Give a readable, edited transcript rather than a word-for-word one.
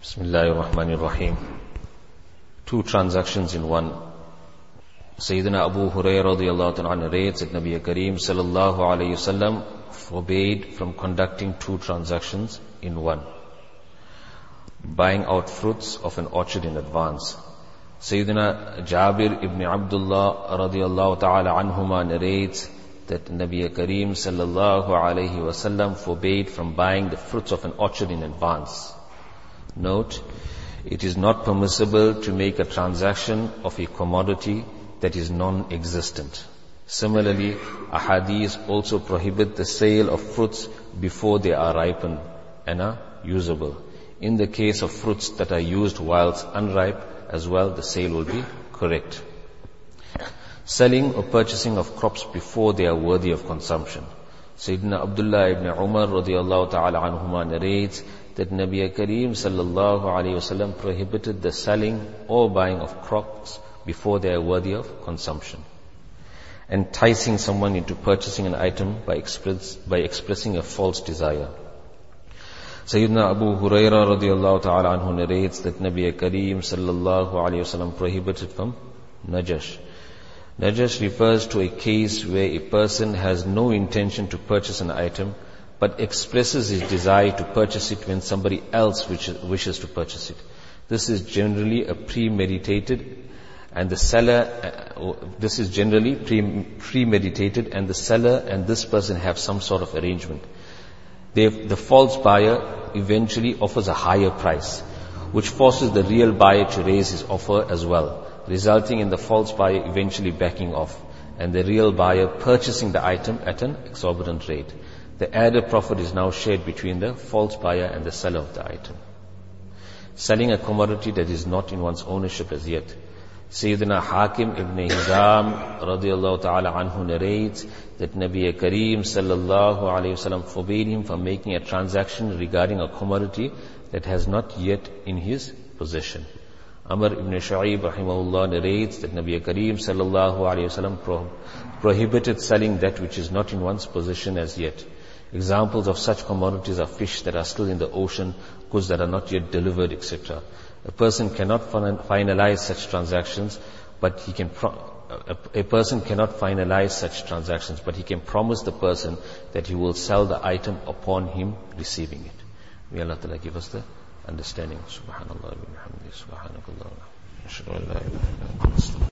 Bismillahir Rahmanir Rahim. Two transactions in one. Sayyidina Abu Hurairah radiyallahu ta'ala narrates that Nabi Kareem sallallahu alayhi wasallam forbade from conducting two transactions in one. Buying out fruits of an orchard in advance. Sayyidina Jabir ibn Abdullah radiyallahu ta'ala anhuma narrates that Nabi Kareem sallallahu alayhi wasallam forbade from buying the fruits of an orchard in advance. Note, it is not permissible to make a transaction of a commodity that is non-existent. Similarly, ahadith also prohibit the sale of fruits before they are ripened and are usable. In the case of fruits that are used whilst unripe as well, the sale will be correct. Selling or purchasing of crops before they are worthy of consumption. Sayyidina Abdullah ibn Umar radiyallahu ta'ala anhuma narrates that Nabi Kareem sallallahu alayhi wasallam prohibited the selling or buying of crops before they are worthy of consumption. Enticing someone into purchasing an item by expressing a false desire. Sayyidina Abu Hurairah radiyallahu ta'ala anhu narrates that Nabi Kareem sallallahu alayhi wasallam prohibited from najash. Najash refers to a case where a person has no intention to purchase an item but expresses his desire to purchase it when somebody else wishes to purchase it. This is generally a premeditated and the seller and this person have some sort of arrangement. The false buyer eventually offers a higher price, which forces the real buyer to raise his offer as well, resulting in the false buyer eventually backing off and the real buyer purchasing the item at an exorbitant rate. The added profit is now shared between the false buyer and the seller of the item. Selling a commodity that is not in one's ownership as yet. Sayyidina Hakim ibn Hizam radiyallahu ta'ala anhu narrates that Nabi Kareem sallallahu alayhi wasallam forbade him from making a transaction regarding a commodity that has not yet in his possession. Amr ibn Shu'ayb rahimahullah narrates that Nabi Kareem sallallahu alayhi wasallam prohibited selling that which is not in one's possession as yet. Examples of such commodities are fish that are still in the ocean, goods that are not yet delivered, etc. A person cannot finalize such transactions, but he can promise the person that he will sell the item upon him receiving it. May Allah Ta'ala give us the understanding. Subhanallah wa bihamdihi, subhanakallah.